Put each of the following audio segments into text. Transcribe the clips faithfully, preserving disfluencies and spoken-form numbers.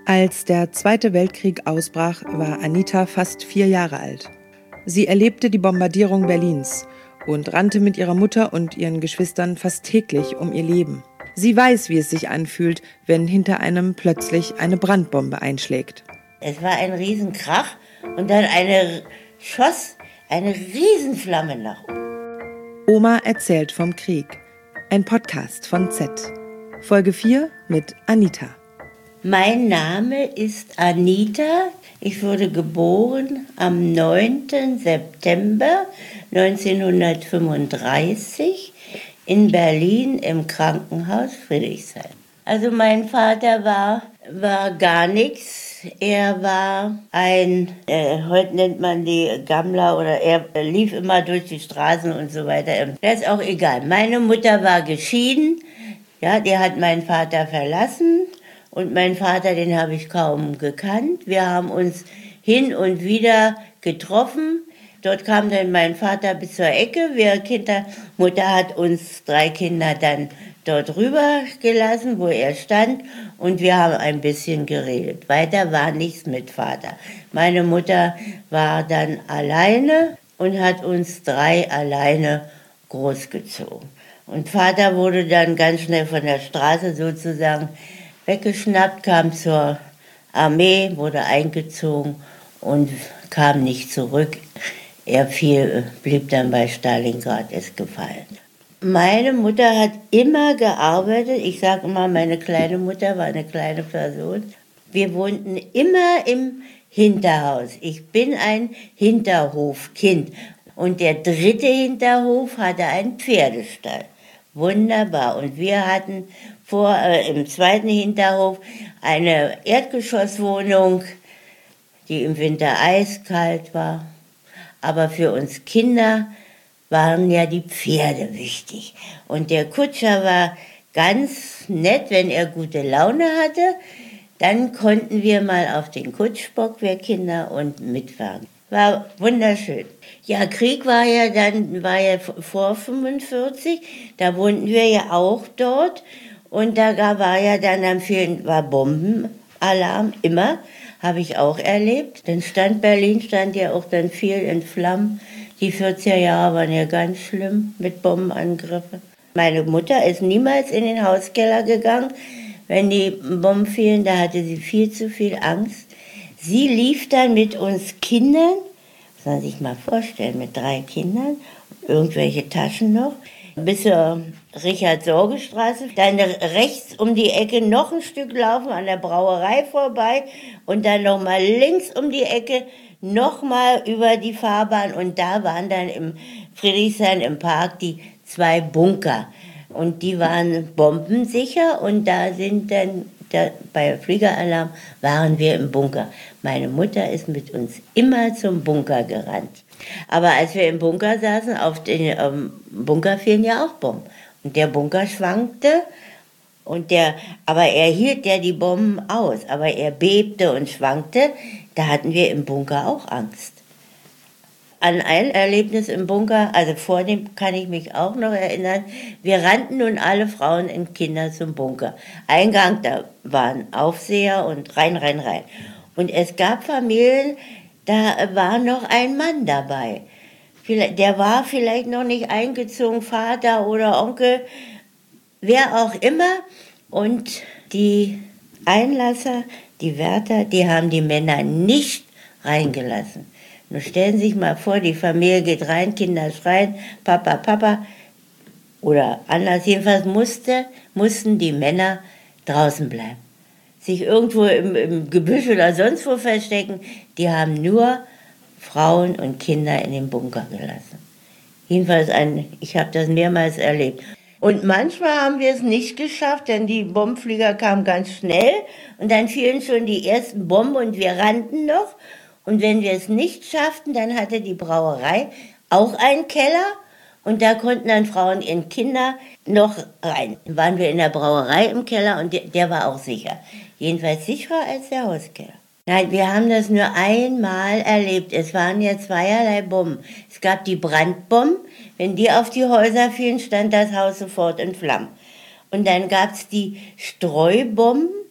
Als der Zweite Weltkrieg ausbrach, war Anita fast vier Jahre alt. Sie erlebte die Bombardierung Berlins und rannte mit ihrer Mutter und ihren Geschwistern fast täglich um ihr Leben. Sie weiß, wie es sich anfühlt, wenn hinter einem plötzlich eine Brandbombe einschlägt. Es war ein Riesenkrach und dann eine schoss eine Riesenflamme nach oben. Oma erzählt vom Krieg. Ein Podcast von Z. Folge vier mit Anita. Mein Name ist Anita. Ich wurde geboren am neunten September neunzehnhundertfünfunddreißig in Berlin im Krankenhaus Friedrichshain. Also mein Vater war, war gar nichts. Er war ein, äh, heute nennt man die Gammler, oder er lief immer durch die Straßen und so weiter. Das ist auch egal. Meine Mutter war geschieden. Ja, die hat meinen Vater verlassen. Und meinen Vater, den habe ich kaum gekannt. Wir haben uns hin und wieder getroffen. Dort kam dann mein Vater bis zur Ecke. Wir Kinder, Mutter hat uns drei Kinder dann dort rüber gelassen, wo er stand. Und wir haben ein bisschen geredet. Weiter war nichts mit Vater. Meine Mutter war dann alleine und hat uns drei alleine großgezogen. Und Vater wurde dann ganz schnell von der Straße sozusagen weggeschnappt, kam zur Armee, wurde eingezogen und kam nicht zurück. Er fiel, blieb dann bei Stalingrad, ist gefallen. Meine Mutter hat immer gearbeitet. Ich sage immer, meine kleine Mutter war eine kleine Person. Wir wohnten immer im Hinterhaus. Ich bin ein Hinterhofkind. Und der dritte Hinterhof hatte einen Pferdestall. Wunderbar. Und wir hatten vor äh, im zweiten Hinterhof eine Erdgeschosswohnung, die im Winter eiskalt war. Aber für uns Kinder waren ja die Pferde wichtig. Und der Kutscher war ganz nett, wenn er gute Laune hatte. Dann konnten wir mal auf den Kutschbock, wir Kinder, und mitfahren. War wunderschön. Ja, Krieg war ja dann, war ja vor fünfundvierzig, da wohnten wir ja auch dort. Und da war ja dann am vielen, war Bombenalarm, immer, habe ich auch erlebt. Dann stand Berlin, stand ja auch dann viel in Flammen. Die vierziger Jahre waren ja ganz schlimm mit Bombenangriffen. Meine Mutter ist niemals in den Hauskeller gegangen. Wenn die Bomben fielen, da hatte sie viel zu viel Angst. Sie lief dann mit uns Kindern, muss man sich mal vorstellen, mit drei Kindern, irgendwelche Taschen noch, bis zur Richard-Sorge-Straße, dann rechts um die Ecke noch ein Stück laufen, an der Brauerei vorbei und dann nochmal links um die Ecke, nochmal über die Fahrbahn, und da waren dann im Friedrichshain im Park die zwei Bunker und die waren bombensicher, und da sind dann, da, bei Fliegeralarm waren wir im Bunker. Meine Mutter ist mit uns immer zum Bunker gerannt. Aber als wir im Bunker saßen, auf den ähm, Bunker fielen ja auch Bomben. Und der Bunker schwankte, und der, aber er hielt ja die Bomben aus, aber er bebte und schwankte. Da hatten wir im Bunker auch Angst. An ein Erlebnis im Bunker, also vor dem kann ich mich auch noch erinnern, wir rannten nun alle Frauen und Kinder zum Bunker. Eingang, da waren Aufseher und rein, rein, rein. Und es gab Familien, da war noch ein Mann dabei. Der war vielleicht noch nicht eingezogen, Vater oder Onkel, wer auch immer. Und die Einlasser, die Wärter, die haben die Männer nicht reingelassen. Nun stellen Sie sich mal vor, die Familie geht rein, Kinder schreien, Papa, Papa. Oder anders, jedenfalls musste, mussten die Männer draußen bleiben. Sich irgendwo im, im Gebüsch oder sonst wo verstecken. Die haben nur Frauen und Kinder in den Bunker gelassen. Jedenfalls, ein, ich habe das mehrmals erlebt. Und manchmal haben wir es nicht geschafft, denn die Bombenflieger kamen ganz schnell und dann fielen schon die ersten Bomben und wir rannten noch. Und wenn wir es nicht schafften, dann hatte die Brauerei auch einen Keller und da konnten dann Frauen und Kinder noch rein. Dann waren wir in der Brauerei im Keller und der, der war auch sicher. Jedenfalls sicherer als der Hauskeller. Nein, wir haben das nur einmal erlebt. Es waren ja zweierlei Bomben. Es gab die Brandbomben. Wenn die auf die Häuser fielen, stand das Haus sofort in Flammen. Und dann gab es die Streubomben.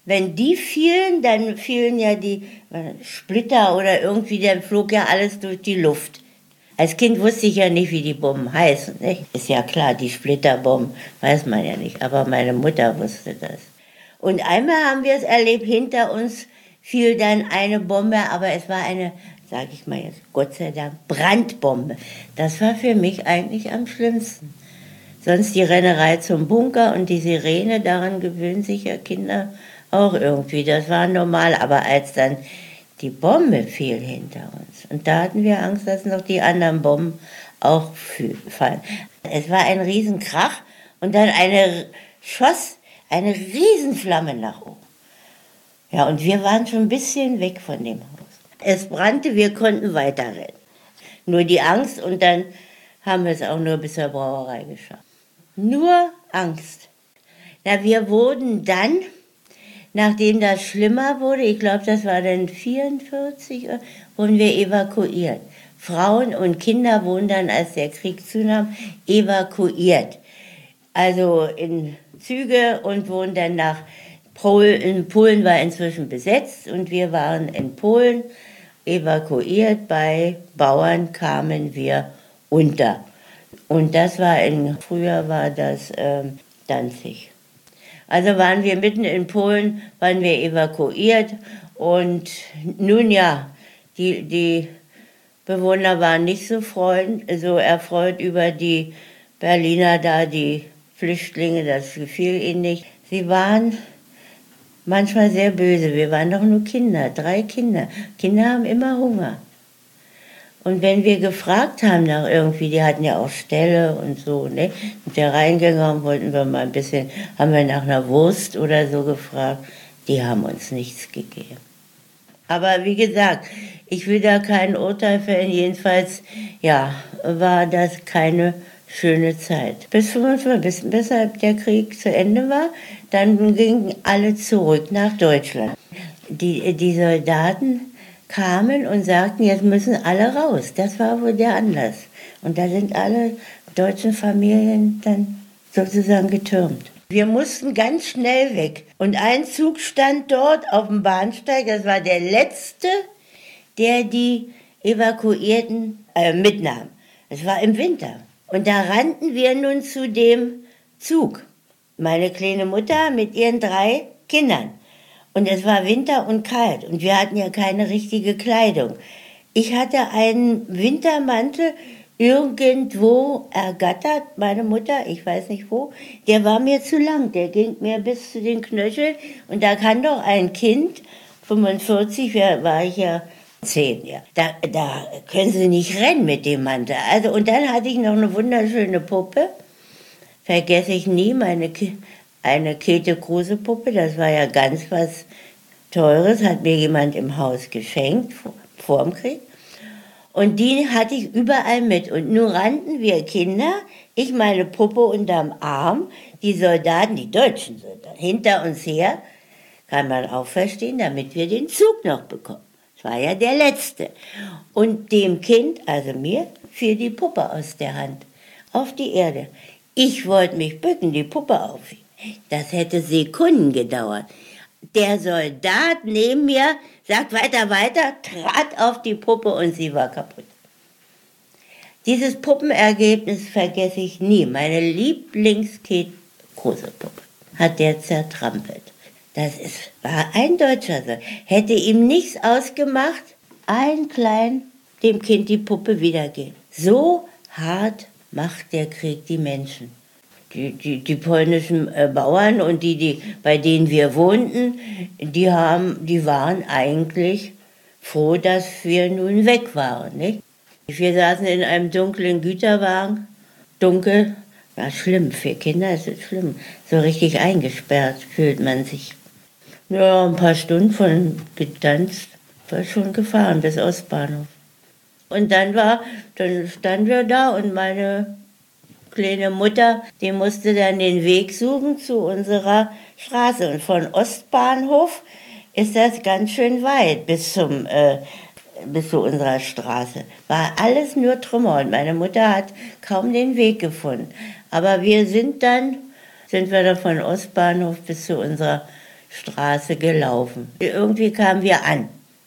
Wenn die fielen, dann fielen ja die Splitter oder irgendwie, dann flog ja alles durch die Luft. Als Kind wusste ich ja nicht, wie die Bomben heißen. Nicht? Ist ja klar, die Splitterbomben weiß man ja nicht, aber meine Mutter wusste das. Und einmal haben wir es erlebt, hinter uns fiel dann eine Bombe, aber es war eine, sage ich mal jetzt, Gott sei Dank, Brandbombe. Das war für mich eigentlich am schlimmsten. Sonst die Rennerei zum Bunker und die Sirene, daran gewöhnen sich ja Kinder auch irgendwie. Das war normal, aber als dann die Bombe fiel hinter uns und da hatten wir Angst, dass noch die anderen Bomben auch fallen. Es war ein Riesenkrach und dann eine schoss eine Riesenflamme nach oben. Ja, und wir waren schon ein bisschen weg von dem Haus. Es brannte, wir konnten weiterrennen. Nur die Angst und dann haben wir es auch nur bis zur Brauerei geschafft. Nur Angst. Na, wir wurden dann, nachdem das schlimmer wurde, ich glaube, das war dann vierundvierzig, wurden wir evakuiert. Frauen und Kinder wurden dann, als der Krieg zunahm, evakuiert. Also in Züge und wurden dann nach Polen. Polen war inzwischen besetzt und wir waren in Polen evakuiert. Bei Bauern kamen wir unter. Und das war in, früher war das äh, Danzig. Also waren wir mitten in Polen, waren wir evakuiert und nun ja, die, die Bewohner waren nicht so, freund, so erfreut über die Berliner da, die Flüchtlinge, das gefiel ihnen nicht. Sie waren manchmal sehr böse, wir waren doch nur Kinder, drei Kinder. Kinder haben immer Hunger. Und wenn wir gefragt haben nach irgendwie, die hatten ja auch Ställe und so, ne? Mit der reingegangen wollten wir mal ein bisschen, haben wir nach einer Wurst oder so gefragt, die haben uns nichts gegeben. Aber wie gesagt, ich will da kein Urteil fällen, jedenfalls, ja, war das keine schöne Zeit. Bis fünfundfünfzig, bis weshalb der Krieg zu Ende war, dann gingen alle zurück nach Deutschland. Die, die Soldaten kamen und sagten, jetzt müssen alle raus. Das war wohl der Anlass. Und da sind alle deutschen Familien dann sozusagen getürmt. Wir mussten ganz schnell weg. Und ein Zug stand dort auf dem Bahnsteig, das war der letzte, der die Evakuierten äh, mitnahm. Es war im Winter. Und da rannten wir nun zu dem Zug. Meine kleine Mutter mit ihren drei Kindern. Und es war Winter und kalt und wir hatten ja keine richtige Kleidung. Ich hatte einen Wintermantel irgendwo ergattert, meine Mutter, ich weiß nicht wo, der war mir zu lang, der ging mir bis zu den Knöcheln und da kann doch ein Kind, fünfundvierzig war ich ja zehn, ja, da, da können sie nicht rennen mit dem Mantel. Also, und dann hatte ich noch eine wunderschöne Puppe, vergesse ich nie, meine Ki- eine Käthe Kruse Puppe, das war ja ganz was Teures, hat mir jemand im Haus geschenkt, vor, vor dem Krieg. Und die hatte ich überall mit. Und nun rannten wir Kinder, ich meine Puppe unterm Arm, die Soldaten, die deutschen Soldaten, hinter uns her, kann man auch verstehen, damit wir den Zug noch bekommen. Das war ja der letzte. Und dem Kind, also mir, fiel die Puppe aus der Hand auf die Erde. Ich wollte mich bücken, die Puppe aufheben. Das hätte Sekunden gedauert. Der Soldat neben mir sagt weiter, weiter, trat auf die Puppe und sie war kaputt. Dieses Puppenergebnis vergesse ich nie. Meine Lieblings-Käthe-Kruse-Puppe hat der zertrampelt. Das ist, war ein Deutscher so. Hätte ihm nichts ausgemacht, ein klein dem Kind die Puppe wiedergeben. So hart macht der Krieg die Menschen. Die, die, die polnischen äh, Bauern und die, die, bei denen wir wohnten, die, haben, die waren eigentlich froh, dass wir nun weg waren. Nicht? Wir saßen in einem dunklen Güterwagen, dunkel, war schlimm, für Kinder ist es schlimm, so richtig eingesperrt fühlt man sich. Ja, ein paar Stunden von getanzt, war schon gefahren bis Ostbahnhof. Und dann war, dann standen wir da und meine kleine Mutter, die musste dann den Weg suchen zu unserer Straße. Und von Ostbahnhof ist das ganz schön weit bis zum äh, bis zu unserer Straße. War alles nur Trümmer und meine Mutter hat kaum den Weg gefunden. Aber wir sind dann, sind wir dann von Ostbahnhof bis zu unserer Straße gelaufen. Irgendwie kamen wir an.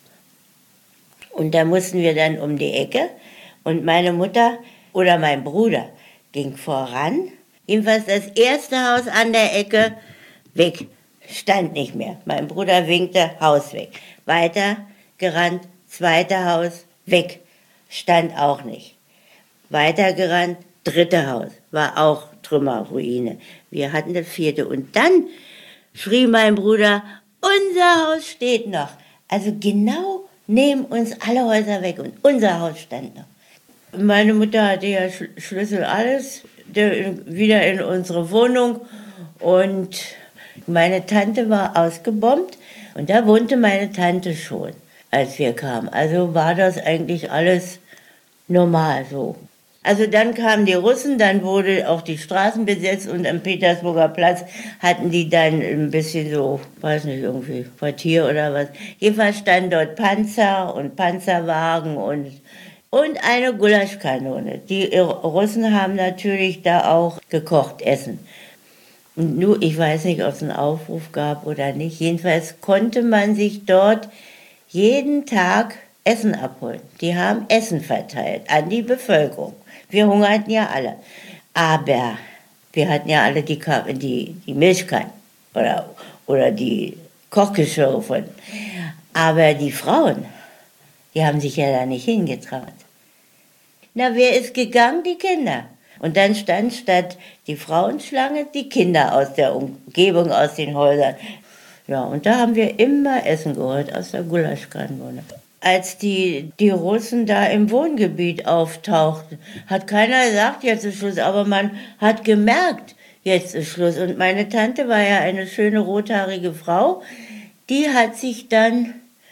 Und da mussten wir dann um die Ecke. Und meine Mutter oder mein Bruder ging voran. Jedenfalls das erste Haus an der Ecke weg. Stand nicht mehr. Mein Bruder winkte, Haus weg. Weiter gerannt, zweite Haus, weg. Stand auch nicht. Weiter gerannt, dritte Haus, war auch Trümmerruine. Wir hatten das vierte. Und dann schrie mein Bruder, unser Haus steht noch. Also genau neben uns alle Häuser weg und unser Haus stand noch. Meine Mutter hatte ja Schlüssel alles, wieder in unsere Wohnung und meine Tante war ausgebombt und da wohnte meine Tante schon, als wir kamen. Also war das eigentlich alles normal so. Also dann kamen die Russen, dann wurde auch die Straßen besetzt und am Petersburger Platz hatten die dann ein bisschen so, weiß nicht, irgendwie Quartier oder was. Jedenfalls standen dort Panzer und Panzerwagen und, und eine Gulaschkanone. Die Russen haben natürlich da auch gekocht, Essen. Und nur, ich weiß nicht, ob es einen Aufruf gab oder nicht. Jedenfalls konnte man sich dort jeden Tag Essen abholen. Die haben Essen verteilt an die Bevölkerung. Wir hungerten ja alle. Aber wir hatten ja alle die, die, die Milchkannen oder, oder die Kochgeschirre von. Aber die Frauen, die haben sich ja da nicht hingetraut. Na, wer ist gegangen? Die Kinder. Und dann stand statt die Frauenschlange die Kinder aus der Umgebung, aus den Häusern. Ja, und da haben wir immer Essen geholt aus der Gulaschkanone. Als die, die Russen da im Wohngebiet auftauchten, hat keiner gesagt, jetzt ist Schluss, aber man hat gemerkt, jetzt ist Schluss. Und meine Tante war ja eine schöne rothaarige Frau, die hat sich dann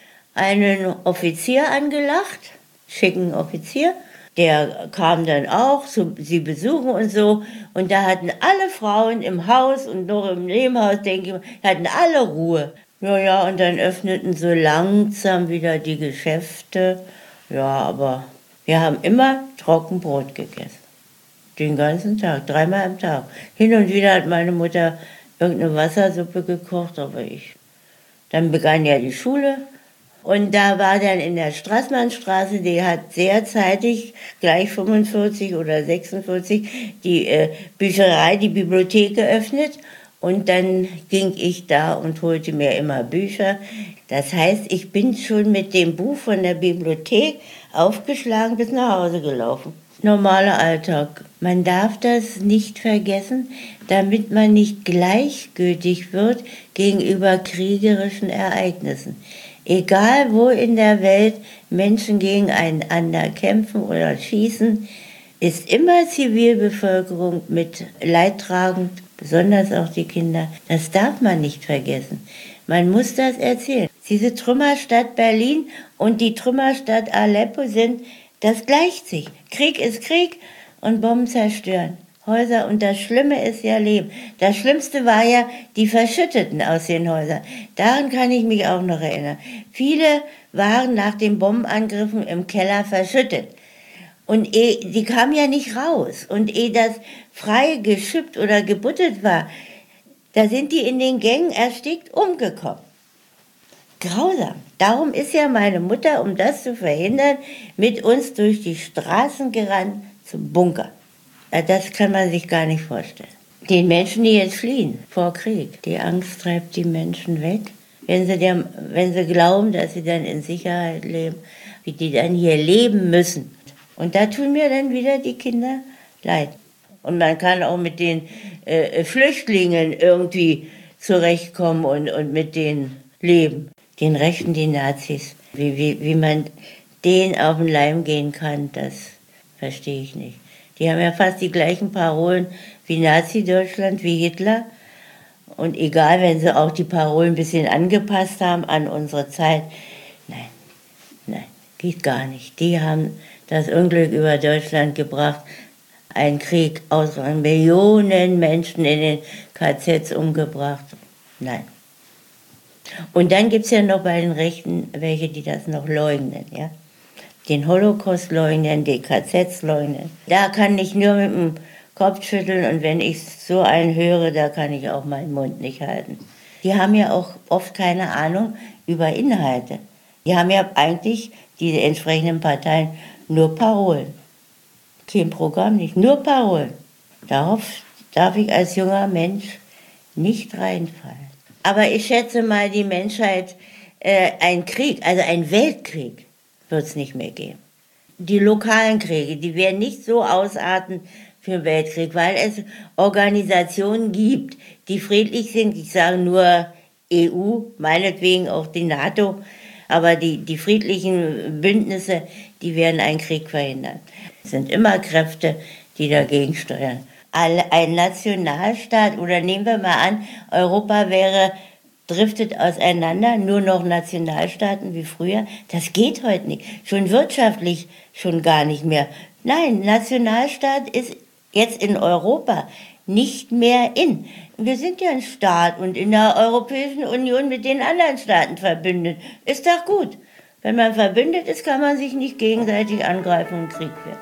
einen Offizier angelacht, schicken Offizier, der kam dann auch zu sie besuchen und so. Und da hatten alle Frauen im Haus und noch im Nebenhaus, denke ich, hatten alle Ruhe. Ja, ja, und dann öffneten so langsam wieder die Geschäfte. Ja, aber wir haben immer Trockenbrot gegessen. Den ganzen Tag, dreimal am Tag. Hin und wieder hat meine Mutter irgendeine Wassersuppe gekocht, aber ich. Dann begann ja die Schule. Und da war dann in der Straßmannstraße, die hat sehr zeitig, gleich fünfundvierzig oder sechsundvierzig, die äh, Bücherei, die Bibliothek geöffnet. Und dann ging ich da und holte mir immer Bücher. Das heißt, ich bin schon mit dem Buch von der Bibliothek aufgeschlagen bis nach Hause gelaufen. Normaler Alltag. Man darf das nicht vergessen, damit man nicht gleichgültig wird gegenüber kriegerischen Ereignissen. Egal wo in der Welt Menschen gegeneinander kämpfen oder schießen, ist immer Zivilbevölkerung mit leidtragend, besonders auch die Kinder. Das darf man nicht vergessen. Man muss das erzählen. Diese Trümmerstadt Berlin und die Trümmerstadt Aleppo sind, das gleicht sich. Krieg ist Krieg und Bomben zerstören Häuser. Und das Schlimme ist ja Leben. Das Schlimmste war ja die Verschütteten aus den Häusern. Daran kann ich mich auch noch erinnern. Viele waren nach den Bombenangriffen im Keller verschüttet. Und eh, die kamen ja nicht raus. Und ehe das frei geschippt oder gebuttelt war, da sind die in den Gängen erstickt umgekommen. Grausam. Darum ist ja meine Mutter, um das zu verhindern, mit uns durch die Straßen gerannt zum Bunker. Das kann man sich gar nicht vorstellen. Den Menschen, die jetzt fliehen vor Krieg, die Angst treibt die Menschen weg. Wenn sie, der, wenn sie glauben, dass sie dann in Sicherheit leben, wie die dann hier leben müssen. Und da tun mir dann wieder die Kinder leid. Und man kann auch mit den äh, Flüchtlingen irgendwie zurechtkommen und, und mit denen leben. Den Rechten, die Nazis. Wie, wie, wie man denen auf den Leim gehen kann, das verstehe ich nicht. Die haben ja fast die gleichen Parolen wie Nazi-Deutschland, wie Hitler. Und egal, wenn sie auch die Parolen ein bisschen angepasst haben an unsere Zeit. Nein, nein, geht gar nicht. Die haben das Unglück über Deutschland gebracht. Ein Krieg aus Millionen Menschen in den K Zs umgebracht. Nein. Und dann gibt es ja noch bei den Rechten welche, die das noch leugnen, ja. Den Holocaust leugnen, die K Zs leugnen. Da kann ich nur mit dem Kopf schütteln und wenn ich so einen höre, da kann ich auch meinen Mund nicht halten. Die haben ja auch oft keine Ahnung über Inhalte. Die haben ja eigentlich, diese entsprechenden Parteien, nur Parolen. Kein Programm nicht, nur Parolen. Darauf darf ich als junger Mensch nicht reinfallen. Aber ich schätze mal, die Menschheit, äh, ein Krieg, also ein Weltkrieg, wird es nicht mehr geben. Die lokalen Kriege, die werden nicht so ausarten für einen Weltkrieg, weil es Organisationen gibt, die friedlich sind. Ich sage nur E U, meinetwegen auch die NATO, aber die, die friedlichen Bündnisse, die werden einen Krieg verhindern. Es sind immer Kräfte, die dagegen steuern. Ein Nationalstaat, oder nehmen wir mal an, Europa wäre, driftet auseinander, nur noch Nationalstaaten wie früher. Das geht heute nicht. Schon wirtschaftlich schon gar nicht mehr. Nein, Nationalstaat ist jetzt in Europa nicht mehr in. Wir sind ja ein Staat und in der Europäischen Union mit den anderen Staaten verbündet. Ist doch gut. Wenn man verbündet ist, kann man sich nicht gegenseitig angreifen und Krieg führen.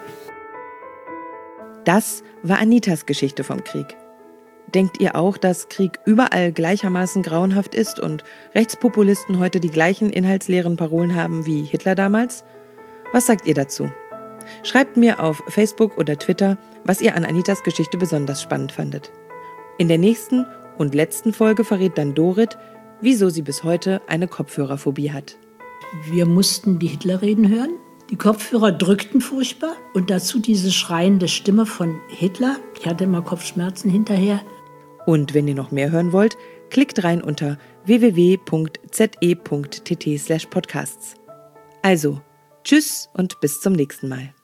Das war Anitas Geschichte vom Krieg. Denkt ihr auch, dass Krieg überall gleichermaßen grauenhaft ist und Rechtspopulisten heute die gleichen inhaltsleeren Parolen haben wie Hitler damals? Was sagt ihr dazu? Schreibt mir auf Facebook oder Twitter, was ihr an Anitas Geschichte besonders spannend fandet. In der nächsten und letzten Folge verrät dann Dorit, wieso sie bis heute eine Kopfhörerphobie hat. Wir mussten die Hitlerreden hören. Die Kopfhörer drückten furchtbar und dazu diese schreiende Stimme von Hitler. Ich hatte immer Kopfschmerzen hinterher. Und wenn ihr noch mehr hören wollt, klickt rein unter w w w punkt z e punkt t t slash podcasts. Also, tschüss und bis zum nächsten Mal.